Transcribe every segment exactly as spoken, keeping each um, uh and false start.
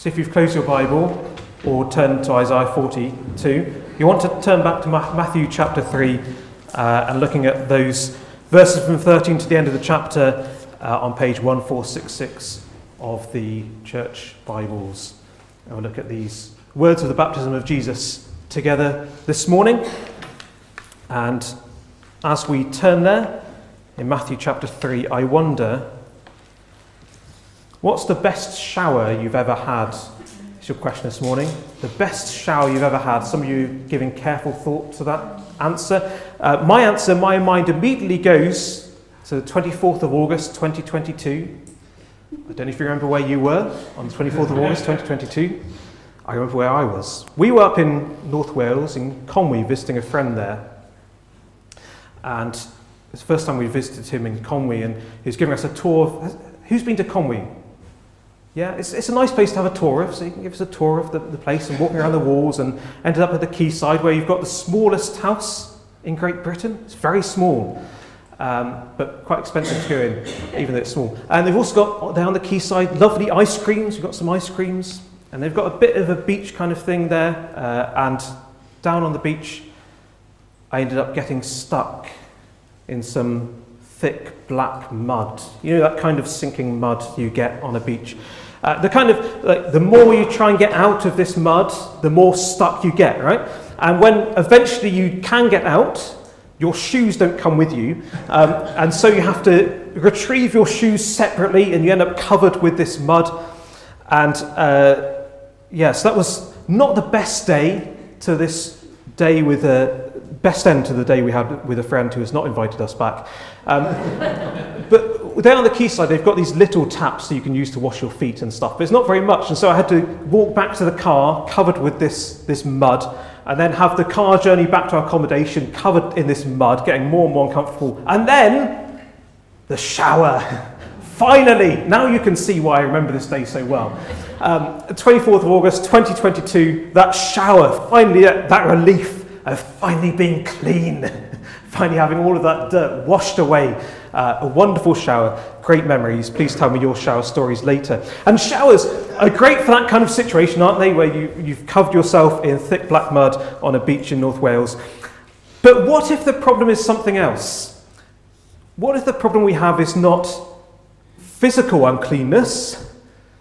So if you've closed your Bible or turned to Isaiah forty-two, you want to turn back to Matthew chapter three uh, and looking at those verses from thirteen to the end of the chapter uh, on page one four six six of the church Bibles. And we'll look at these words of the baptism of Jesus together this morning. And as we turn there, in Matthew chapter three, I wonder, what's the best shower you've ever had? It's your question this morning. The best shower you've ever had. Some of you giving careful thought to that answer. Uh, my answer, my mind immediately goes to the twenty-fourth of August, twenty twenty-two. I don't know if you remember where you were on the twenty-fourth of August, twenty twenty-two. I remember where I was. We were up in North Wales, in Conwy, visiting a friend there. And it's the first time we visited him in Conwy, and he was giving us a tour of... Who's been to Conwy? Yeah, it's, it's a nice place to have a tour of, so you can give us a tour of the, the place and walking around the walls, and ended up at the quayside where you've got the smallest house in Great Britain. It's very small, um, but quite expensive to go in, even though it's small. And they've also got, there on the quayside, lovely ice creams. We've got some ice creams, and they've got a bit of a beach kind of thing there, uh, and down on the beach, I ended up getting stuck in some thick black mud. You know, that kind of sinking mud you get on a beach. Uh, the kind of, like, the more you try and get out of this mud, the more stuck you get, right? And when eventually you can get out, your shoes don't come with you. Um, and so you have to retrieve your shoes separately, and you end up covered with this mud. And uh, yes, yeah, so that was not the best day to this day with a, best end to the day we had with a friend who has not invited us back. Um, but there on the quayside, they've got these little taps that you can use to wash your feet and stuff, but it's not very much. And so I had to walk back to the car covered with this, this mud, and then have the car journey back to our accommodation covered in this mud, getting more and more uncomfortable. And then the shower. Finally, now you can see why I remember this day so well. Um, twenty-fourth of August, twenty twenty-two, that shower, finally that, that relief of finally being clean, finally having all of that dirt washed away. Uh, a wonderful shower, great memories. Please tell me your shower stories later. And showers are great for that kind of situation, aren't they, where you, you've covered yourself in thick black mud on a beach in North Wales. But what if the problem is something else? What if the problem we have is not physical uncleanness,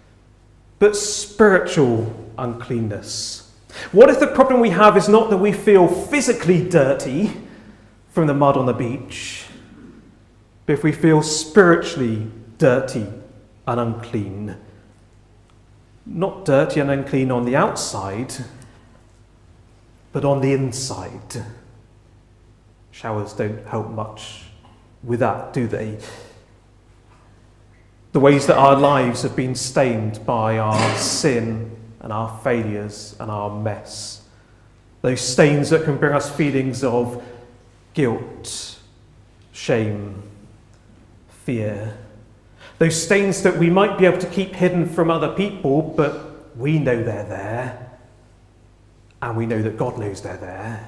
but spiritual uncleanness? What if the problem we have is not that we feel physically dirty from the mud on the beach, but if we feel spiritually dirty and unclean? Not dirty and unclean on the outside, but on the inside. Showers don't help much with that, do they? The ways that our lives have been stained by our sin and our failures and our mess. Those stains that can bring us feelings of guilt, shame, fear. Those stains that we might be able to keep hidden from other people, but we know they're there, and we know that God knows they're there.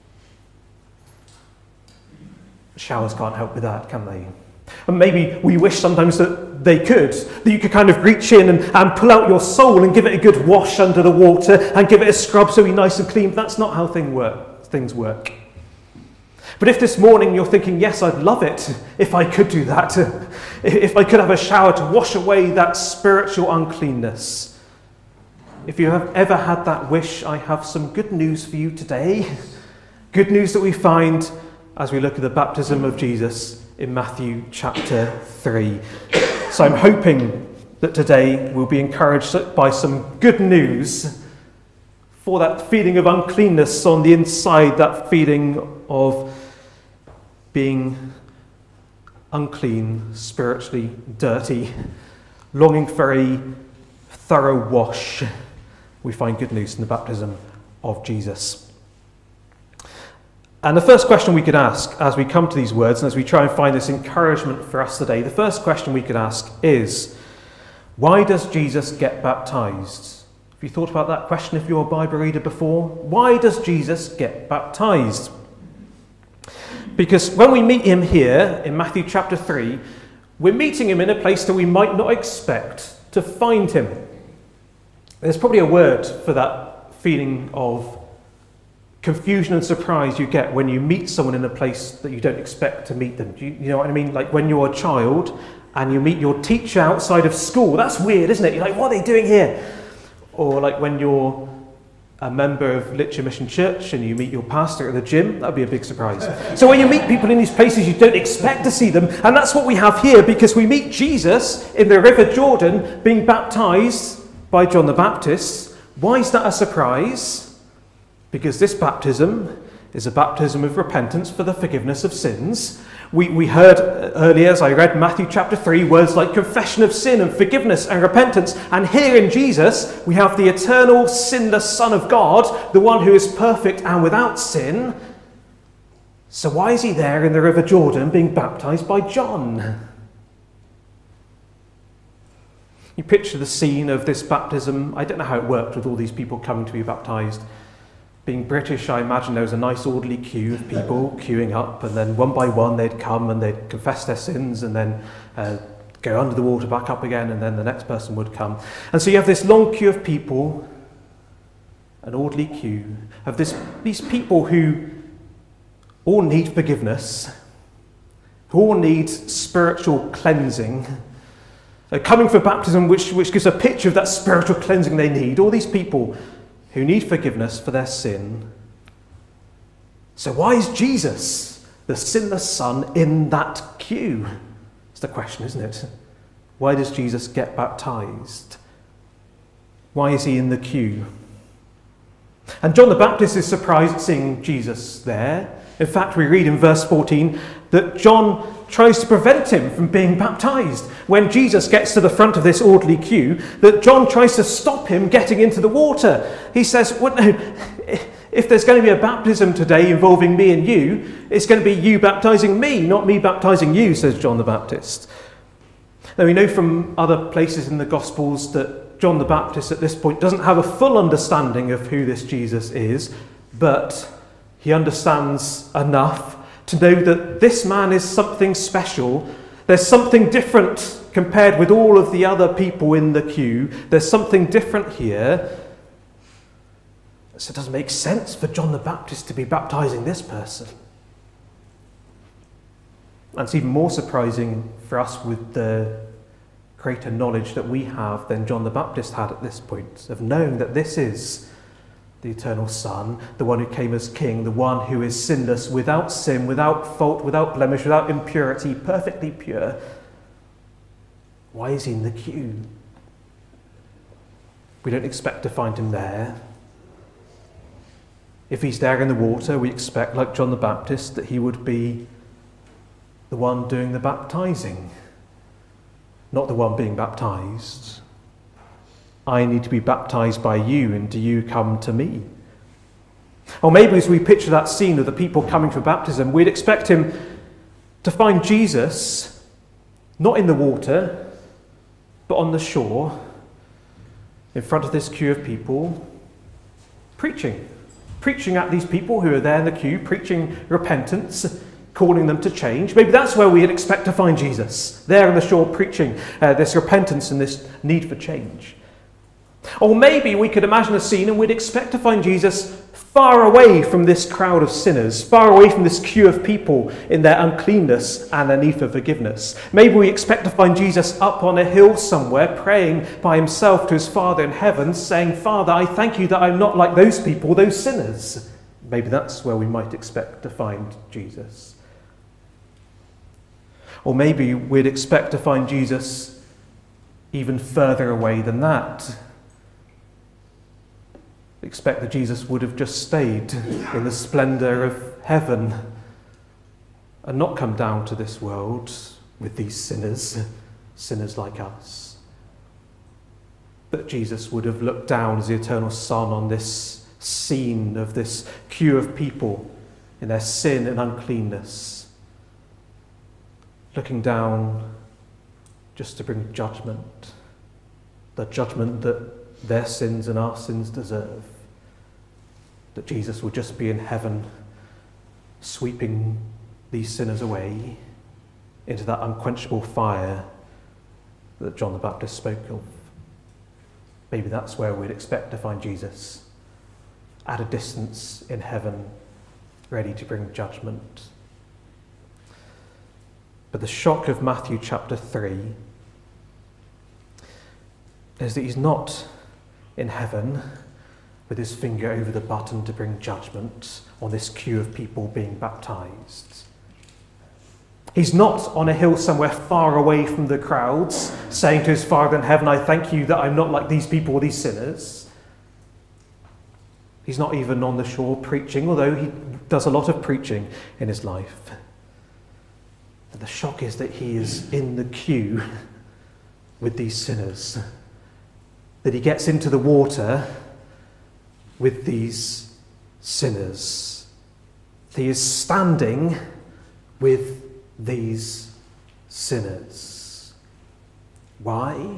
Showers can't help with that, can they? And maybe we wish sometimes that they could, that you could kind of reach in and, and pull out your soul and give it a good wash under the water and give it a scrub so we're nice and clean. But that's not how thing work, things work. But if this morning you're thinking, yes, I'd love it if I could do that, if I could have a shower to wash away that spiritual uncleanness. If you have ever had that wish, I have some good news for you today. Good news that we find as we look at the baptism of Jesus in Matthew chapter three. So I'm hoping that today we'll be encouraged by some good news for that feeling of uncleanness on the inside, that feeling of being unclean, spiritually dirty, longing for a thorough wash. We find good news in the baptism of Jesus. And the first question we could ask as we come to these words and as we try and find this encouragement for us today, the first question we could ask is, why does Jesus get baptized? Have you thought about that question if you're a Bible reader before? Why does Jesus get baptized? Because when we meet him here in Matthew chapter three, we're meeting him in a place that we might not expect to find him. There's probably a word for that feeling of confusion and surprise you get when you meet someone in a place that you don't expect to meet them. Do you, you know what I mean? Like when you're a child and you meet your teacher outside of school. That's weird, isn't it? You're like, what are they doing here? Or like when you're a member of Litchfield Mission Church and you meet your pastor at the gym. That'd be a big surprise. So when you meet people in these places, you don't expect to see them. And that's what we have here, because we meet Jesus in the River Jordan being baptized by John the Baptist. Why is that a surprise? Because this baptism is a baptism of repentance for the forgiveness of sins. We, we heard earlier, as I read Matthew chapter three, words like confession of sin and forgiveness and repentance. And here in Jesus, we have the eternal, sinless Son of God, the one who is perfect and without sin. So why is he there in the River Jordan being baptized by John? You picture the scene of this baptism. I don't know how it worked with all these people coming to be baptized. Being British, I imagine there was a nice orderly queue of people queuing up, and then one by one they'd come and they'd confess their sins and then uh, go under the water back up again, and then the next person would come. And so you have this long queue of people, an orderly queue, of this, these people who all need forgiveness, who all need spiritual cleansing. They're coming for baptism, which, which gives a picture of that spiritual cleansing they need. All these people who need forgiveness for their sin. So why is Jesus, the sinless Son, in that queue? It's the question, isn't it? Why does Jesus get baptized? Why is he in the queue? And John the Baptist is surprised at seeing Jesus there. In fact, we read in verse fourteen that John tries to prevent him from being baptized. When Jesus gets to the front of this orderly queue, that John tries to stop him getting into the water. He says, well, no, if there's going to be a baptism today involving me and you, it's going to be you baptizing me, not me baptizing you, says John the Baptist. Now we know from other places in the Gospels that John the Baptist at this point doesn't have a full understanding of who this Jesus is, but he understands enough to know that this man is something special. There's something different compared with all of the other people in the queue. There's something different here. So it doesn't make sense for John the Baptist to be baptizing this person. And it's even more surprising for us with the greater knowledge that we have than John the Baptist had at this point, of knowing that this is the eternal Son, the one who came as King, the one who is sinless, without sin, without fault, without blemish, without impurity, perfectly pure. Why is he in the queue? We don't expect to find him there. If he's there in the water, we expect, like John the Baptist, that he would be the one doing the baptizing, not the one being baptized. I need to be baptized by you, and do you come to me? Or maybe as we picture that scene of the people coming for baptism, we'd expect him to find Jesus not in the water, but on the shore, in front of this queue of people, preaching. Preaching at these people who are there in the queue, preaching repentance, calling them to change. Maybe that's where we'd expect to find Jesus, there on the shore preaching uh, this repentance and this need for change. Or maybe we could imagine a scene and we'd expect to find Jesus far away from this crowd of sinners, far away from this queue of people in their uncleanness and their need for forgiveness. Maybe we expect to find Jesus up on a hill somewhere, praying by himself to his Father in heaven, saying, Father, I thank you that I'm not like those people, those sinners. Maybe that's where we might expect to find Jesus. Or maybe we'd expect to find Jesus even further away than that. Expect that Jesus would have just stayed in the splendour of heaven and not come down to this world with these sinners, sinners like us. But Jesus would have looked down as the eternal Son on this scene of this queue of people in their sin and uncleanness, looking down just to bring judgment, the judgment that their sins and our sins deserve. That Jesus would just be in heaven, sweeping these sinners away into that unquenchable fire that John the Baptist spoke of. maybe that's where we'd expect to find Jesus, at a distance in heaven, ready to bring judgment. But the shock of Matthew chapter three is that he's not in heaven with his finger over the button to bring judgment on this queue of people being baptized. He's not on a hill somewhere far away from the crowds, saying to his Father in heaven, I thank you that I'm not like these people or these sinners. He's not even on the shore preaching, although he does a lot of preaching in his life. And the shock is that he is in the queue with these sinners, that he gets into the water with these sinners. He is standing with these sinners. Why?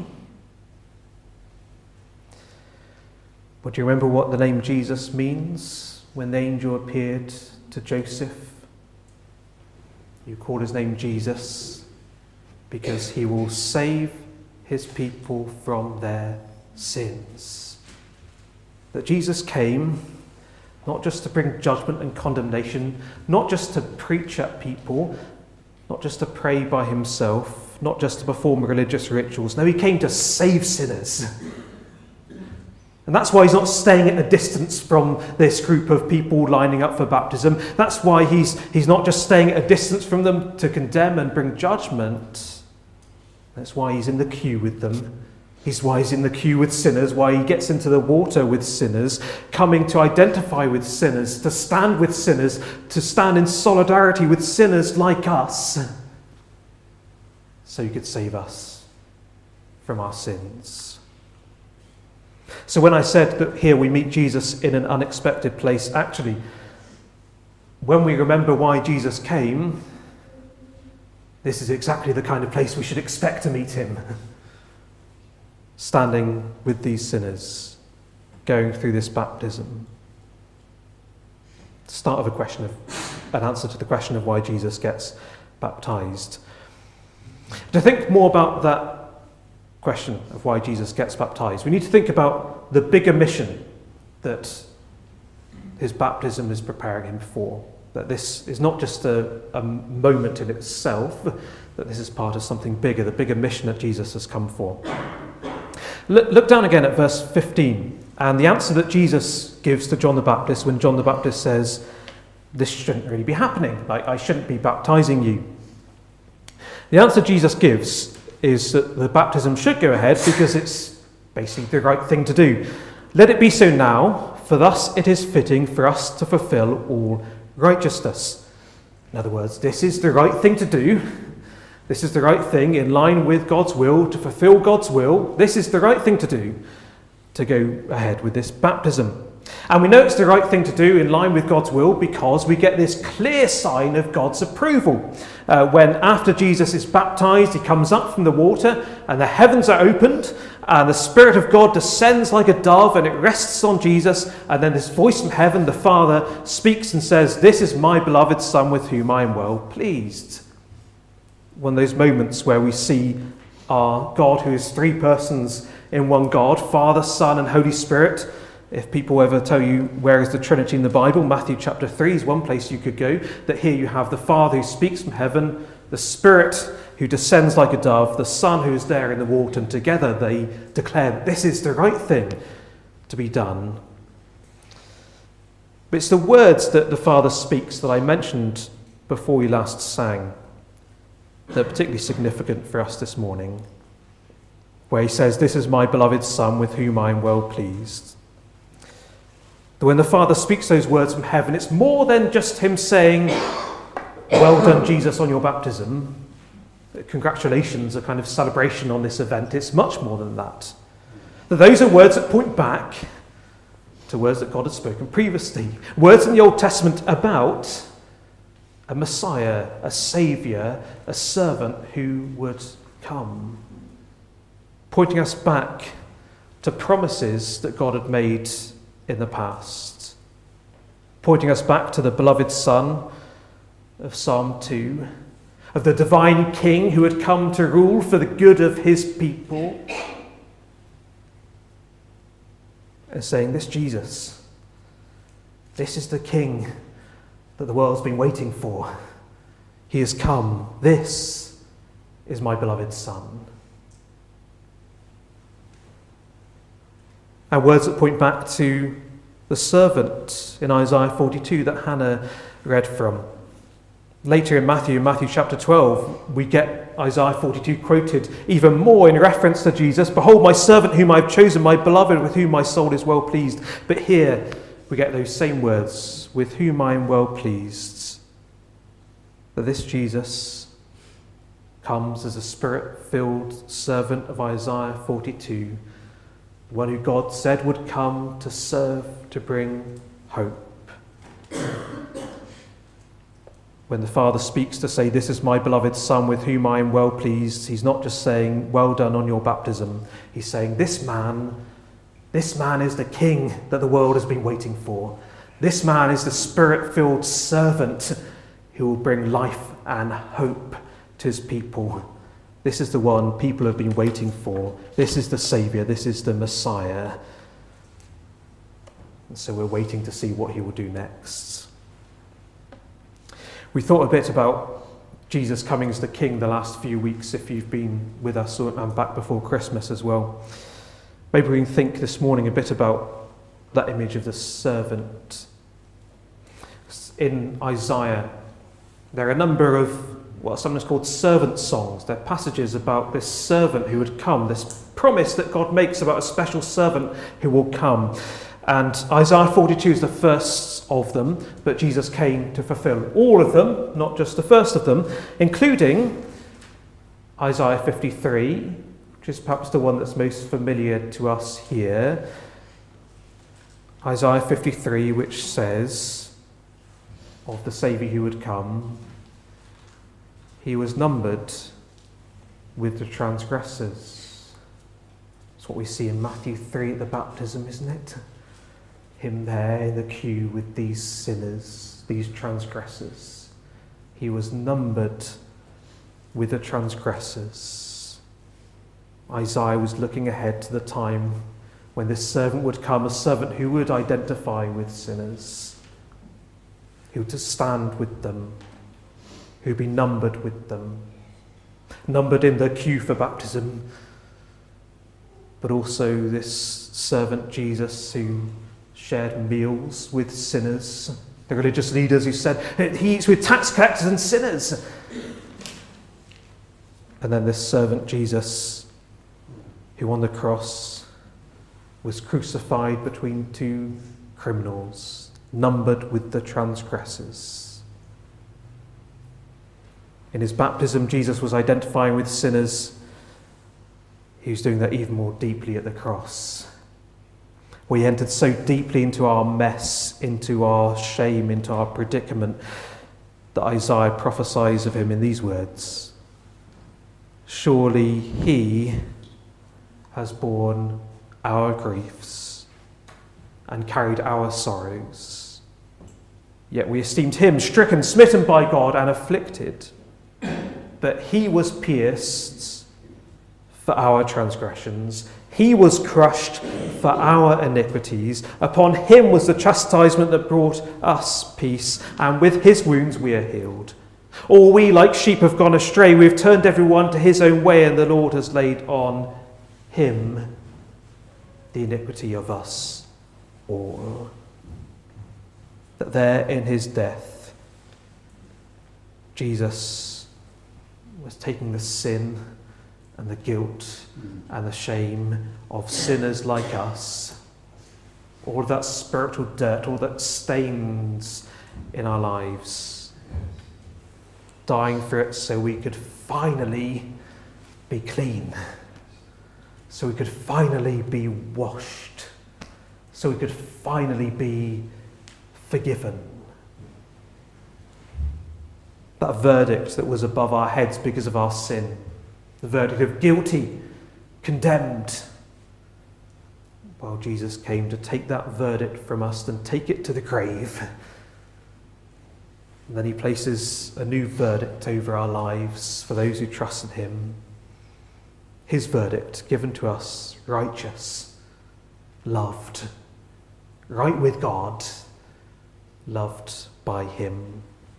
But do you remember what the name Jesus means when the angel appeared to Joseph? You call his name Jesus because he will save his people from their sins. That Jesus came not just to bring judgment and condemnation, not just to preach at people, not just to pray by himself, not just to perform religious rituals. No, he came to save sinners. And that's why he's not staying at a distance from this group of people lining up for baptism. That's why he's, he's not just staying at a distance from them to condemn and bring judgment. That's why he's in the queue with them. He's why he's in the queue with sinners, why he gets into the water with sinners, coming to identify with sinners, to stand with sinners, to stand in solidarity with sinners like us, so he could save us from our sins. So when I said that here we meet Jesus in an unexpected place, actually, when we remember why Jesus came, this is exactly the kind of place we should expect to meet him. Standing with these sinners, going through this baptism. Start of a question of an answer to the question of why Jesus gets baptized. To think more about that question of why Jesus gets baptized, we need to think about the bigger mission that his baptism is preparing him for. That this is not just a, a moment in itself, that this is part of something bigger, the bigger mission that Jesus has come for. Look, look down again at verse fifteen, and the answer that Jesus gives to John the Baptist when John the Baptist says, this shouldn't really be happening, like I shouldn't be baptizing you. The answer Jesus gives is that the baptism should go ahead because it's basically the right thing to do. Let it be so now, for thus it is fitting for us to fulfill all righteousness. In other words, this is the right thing to do. This is the right thing in line with God's will, to fulfill God's will. This is the right thing to do, to go ahead with this baptism. And we know it's the right thing to do in line with God's will because we get this clear sign of God's approval. Uh, when after Jesus is baptized, he comes up from the water and the heavens are opened and the Spirit of God descends like a dove and it rests on Jesus. And then this voice from heaven, the Father, speaks and says, this is my beloved Son with whom I am well pleased. One of those moments where we see our God, who is three persons in one God, Father, Son, and Holy Spirit. If people ever tell you where is the Trinity in the Bible, Matthew chapter three is one place you could go. That here you have the Father who speaks from heaven, the Spirit who descends like a dove, the Son who is there in the water, and together they declare that this is the right thing to be done. But it's the words that the Father speaks that I mentioned before we last sang that are particularly significant for us this morning, where he says, this is my beloved Son with whom I am well pleased. That when the Father speaks those words from heaven, it's more than just him saying, well done, Jesus, on your baptism. Congratulations, a kind of celebration on this event. It's much more than that. That those are words that point back to words that God had spoken previously. Words in the Old Testament about a Messiah, a Saviour, a servant who would come. Pointing us back to promises that God had made in the past. Pointing us back to the beloved Son of Psalm two, of the divine King who had come to rule for the good of his people. and saying, this Jesus, this is the King that the world's been waiting for. He has come. This is my beloved Son. And words that point back to the servant in Isaiah forty-two that Hannah read from. Later in Matthew, Matthew chapter twelve, we get Isaiah forty-two quoted even more in reference to Jesus. Behold, my servant whom I have chosen, my beloved, with whom my soul is well pleased. But here we get those same words, with whom I am well pleased. That this Jesus comes as a spirit-filled servant of Isaiah forty-two, the one who God said would come to serve, to bring hope. When the Father speaks to say, this is my beloved Son with whom I am well pleased, he's not just saying, well done on your baptism. He's saying, this man, this man is the King that the world has been waiting for. This man is the spirit-filled servant who will bring life and hope to his people. This is the one people have been waiting for. This is the Saviour. This is the Messiah. And so we're waiting to see what he will do next. We thought a bit about Jesus coming as the King the last few weeks, if you've been with us and back before Christmas as well. Maybe we can think this morning a bit about that image of the servant. In Isaiah, there are a number of what sometimes called servant songs. They're passages about this servant who would come, this promise that God makes about a special servant who will come. And Isaiah forty-two is the first of them, but Jesus came to fulfill all of them, not just the first of them, including Isaiah fifty-three, which is perhaps the one that's most familiar to us here. Isaiah fifty-three, which says of the Saviour who would come, he was numbered with the transgressors. That's what we see in Matthew three at the baptism, isn't it? Him there in the queue with these sinners, these transgressors. He was numbered with the transgressors. Isaiah was looking ahead to the time when this servant would come, a servant who would identify with sinners, who would stand with them, who would be numbered with them, numbered in the queue for baptism, but also this servant Jesus who shared meals with sinners, the religious leaders who said, he eats with tax collectors and sinners. And then this servant Jesus, who on the cross was crucified between two criminals, numbered with the transgressors. In his baptism, Jesus was identifying with sinners. He was doing that even more deeply at the cross. We entered so deeply into our mess, into our shame, into our predicament, that Isaiah prophesies of him in these words. Surely he has borne our griefs and carried our sorrows. Yet we esteemed him stricken, smitten by God, and afflicted. But he was pierced for our transgressions. He was crushed for our iniquities. Upon him was the chastisement that brought us peace, and with his wounds we are healed. All we like sheep have gone astray. We have turned everyone to his own way, and the Lord has laid on him the iniquity of us all. That there in his death, Jesus was taking the sin and the guilt and the shame of sinners like us, all of that spiritual dirt, all that stains in our lives, dying for it so we could finally be clean, so we could finally be washed, so we could finally be forgiven. That verdict that was above our heads because of our sin, the verdict of guilty, condemned. Well, Jesus came to take that verdict from us and take it to the grave. And then he places a new verdict over our lives for those who trust in him. His verdict given to us, righteous, loved, right with God, loved by him.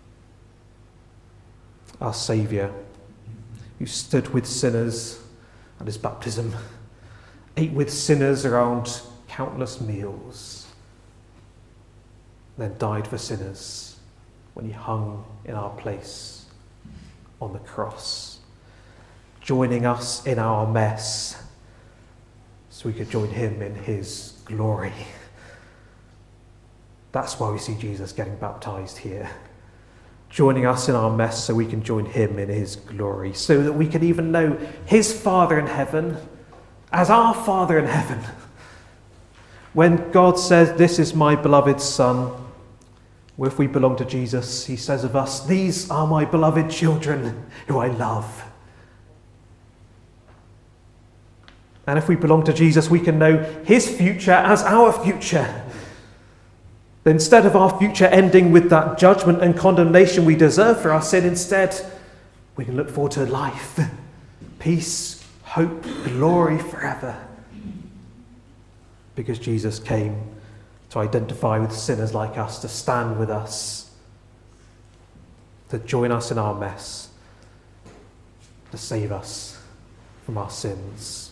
Our Saviour, who stood with sinners at his baptism, ate with sinners around countless meals, then died for sinners when he hung in our place on the cross, joining us in our mess so we could join him in his glory. That's why we see Jesus getting baptized here, joining us in our mess so we can join him in his glory, so that we can even know his Father in heaven as our Father in heaven. When God says, "This is my beloved Son," well, if we belong to Jesus, he says of us, "These are my beloved children who I love." And if we belong to Jesus, we can know his future as our future. Instead of our future ending with that judgment and condemnation we deserve for our sin, instead we can look forward to life, peace, hope, glory forever. Because Jesus came to identify with sinners like us, to stand with us, to join us in our mess, to save us from our sins.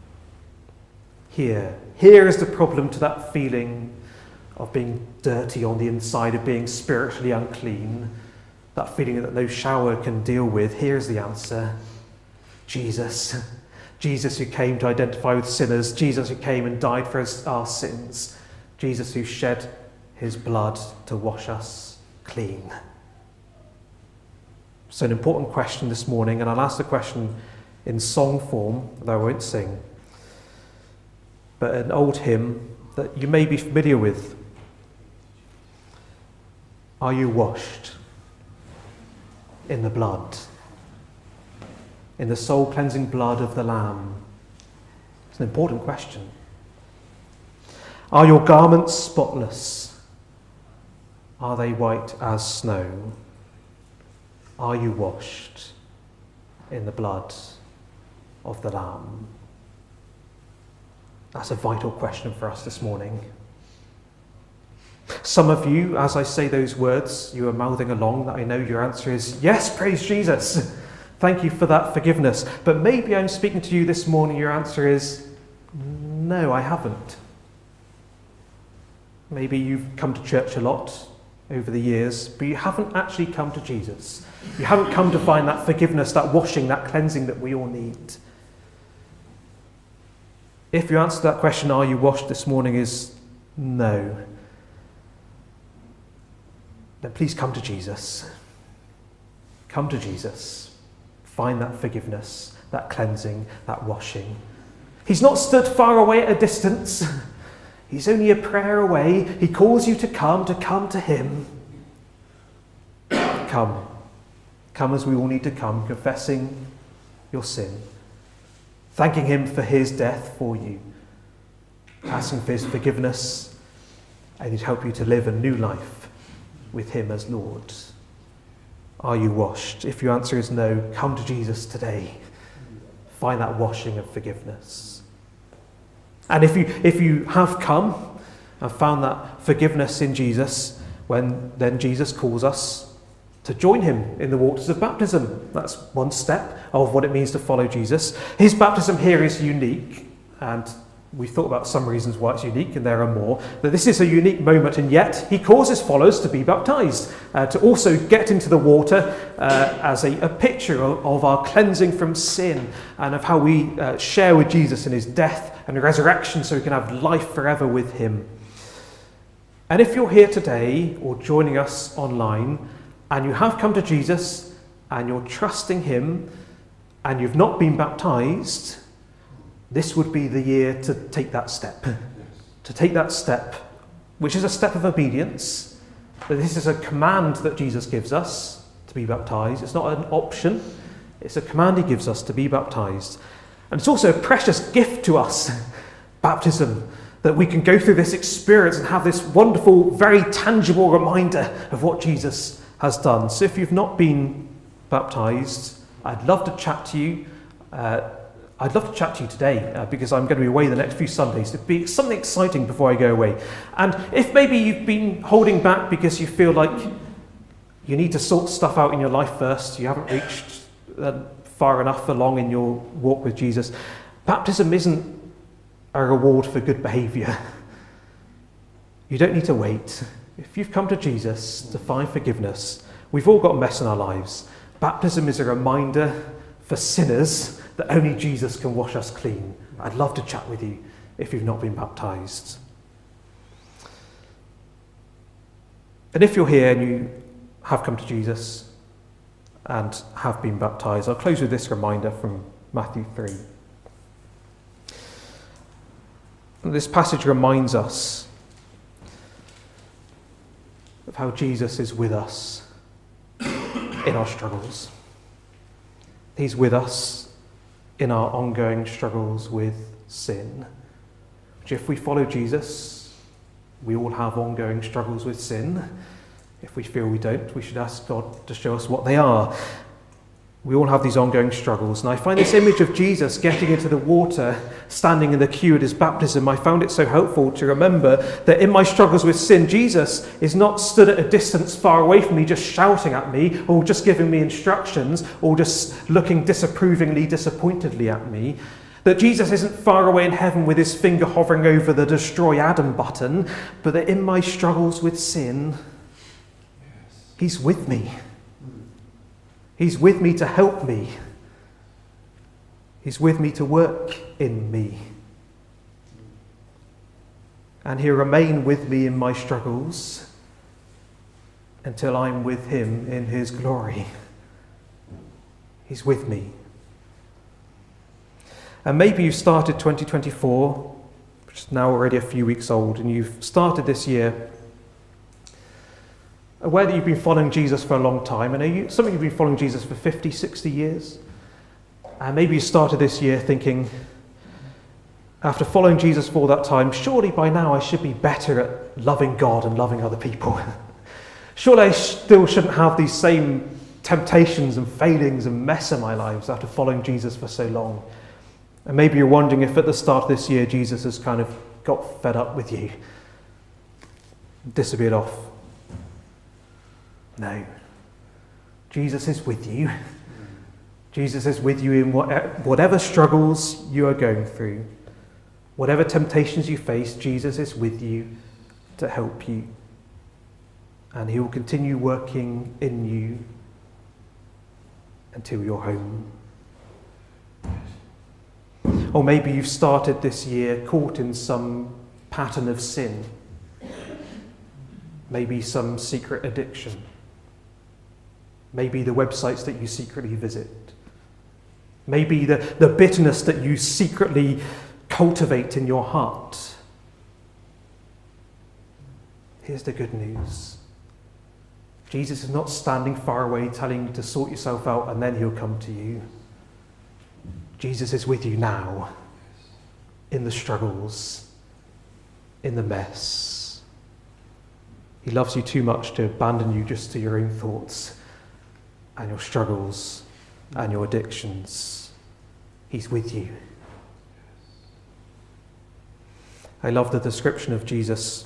Here, here is the problem to that feeling of being dirty on the inside, of being spiritually unclean, that feeling that no shower can deal with. Here's the answer. Jesus. Jesus who came to identify with sinners. Jesus who came and died for us, our sins. Jesus who shed his blood to wash us clean. So an important question this morning, and I'll ask the question in song form, though I won't sing. But an old hymn that you may be familiar with. Are you washed in the blood, in the soul-cleansing blood of the Lamb? It's an important question. Are your garments spotless? Are they white as snow? Are you washed in the blood of the Lamb? That's a vital question for us this morning. Some of you, as I say those words, you are mouthing along that I know your answer is, yes, praise Jesus. Thank you for that forgiveness. But maybe I'm speaking to you this morning, your answer is, no, I haven't. Maybe you've come to church a lot over the years, but you haven't actually come to Jesus. You haven't come to find that forgiveness, that washing, that cleansing that we all need. If your answer to that question, are you washed this morning, is no, then please come to Jesus. Come to Jesus. Find that forgiveness, that cleansing, that washing. He's not stood far away at a distance. He's only a prayer away. He calls you to come, to come to him. Come. Come as we all need to come, confessing your sin, thanking him for his death for you, asking for his forgiveness, and he'd help you to live a new life with him as Lord. Are you washed? If your answer is no, come to Jesus today. Find that washing of forgiveness. And if you if you have come and found that forgiveness in Jesus, when then Jesus calls us to join him in the waters of baptism. That's one step of what it means to follow Jesus. His baptism here is unique, and we've thought about some reasons why it's unique, and there are more. But this is a unique moment, and yet he calls his followers to be baptized, uh, to also get into the water uh, as a, a picture of, of our cleansing from sin and of how we uh, share with Jesus in his death and resurrection so we can have life forever with him. And if you're here today or joining us online and you have come to Jesus and you're trusting him and you've not been baptized, this would be the year to take that step. Yes. To take that step, which is a step of obedience. But this is a command that Jesus gives us to be baptized. It's not an option. It's a command he gives us to be baptized. And it's also a precious gift to us, baptism, that we can go through this experience and have this wonderful, very tangible reminder of what Jesus has done. So if you've not been baptized, I'd love to chat to you. Uh, I'd love to chat to you today uh, because I'm going to be away the next few Sundays. It'd be something exciting before I go away. And if maybe you've been holding back because you feel like you need to sort stuff out in your life first, you haven't reached uh, far enough along in your walk with Jesus, baptism isn't a reward for good behaviour. You don't need to wait. If you've come to Jesus to find forgiveness, we've all got a mess in our lives. Baptism is a reminder for sinners that only Jesus can wash us clean. I'd love to chat with you if you've not been baptised. And if you're here and you have come to Jesus and have been baptised, I'll close with this reminder from Matthew three. And this passage reminds us of how Jesus is with us in our struggles. He's with us in our ongoing struggles with sin. Which if we follow Jesus, we all have ongoing struggles with sin. If we feel we don't, we should ask God to show us what they are. We all have these ongoing struggles. And I find this image of Jesus getting into the water, standing in the queue at his baptism, I found it so helpful to remember that in my struggles with sin, Jesus is not stood at a distance far away from me, just shouting at me, or just giving me instructions, or just looking disapprovingly, disappointedly at me. That Jesus isn't far away in heaven with his finger hovering over the destroy Adam button, but that in my struggles with sin, he's with me. He's with me to help me. He's with me to work in me. And he'll remain with me in my struggles until I'm with him in his glory. He's with me. And maybe you started twenty twenty-four, which is now already a few weeks old, and you've started this year aware that you've been following Jesus for a long time. And you, some of you have been following Jesus for fifty, sixty years. And maybe you started this year thinking, after following Jesus for all that time, surely by now I should be better at loving God and loving other people. Surely I still shouldn't have these same temptations and failings and mess in my lives after following Jesus for so long. And maybe you're wondering if at the start of this year Jesus has kind of got fed up with you, disappeared off. No. Jesus is with you. Jesus is with you in whatever struggles you are going through. Whatever temptations you face, Jesus is with you to help you. And he will continue working in you until you're home. Or maybe you've started this year caught in some pattern of sin. Maybe some secret addiction. Maybe the websites that you secretly visit. Maybe the, the bitterness that you secretly cultivate in your heart. Here's the good news. Jesus is not standing far away telling you to sort yourself out and then he'll come to you. Jesus is with you now, in the struggles, in the mess. He loves you too much to abandon you just to your own thoughts and your struggles and your addictions. He's with you. I love the description of Jesus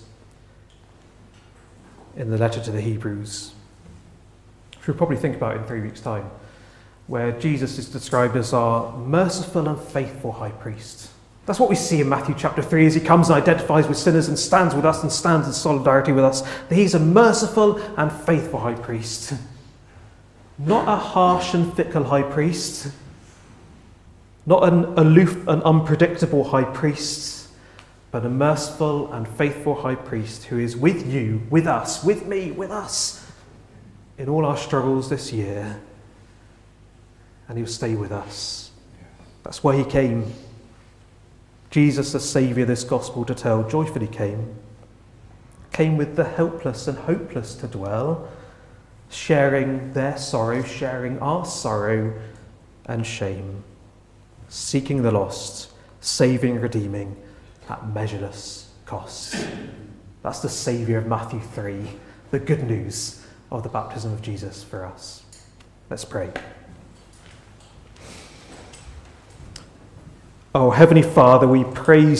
in the letter to the Hebrews, which we'll probably think about in three weeks' time, where Jesus is described as our merciful and faithful high priest. That's what we see in Matthew chapter three as he comes and identifies with sinners and stands with us and stands in solidarity with us. That he's a merciful and faithful high priest. Not a harsh and fickle high priest. Not an aloof and unpredictable high priest, but a merciful and faithful high priest who is with you, with us, with me, with us in all our struggles this year. And he'll stay with us. That's why he came. Jesus, the Saviour, this gospel to tell, joyfully came. Came with the helpless and hopeless to dwell, sharing their sorrow, sharing our sorrow and shame, seeking the lost, saving, redeeming at measureless cost. That's the Saviour of Matthew three, the good news of the baptism of Jesus for us. Let's pray. Oh, Heavenly Father, we praise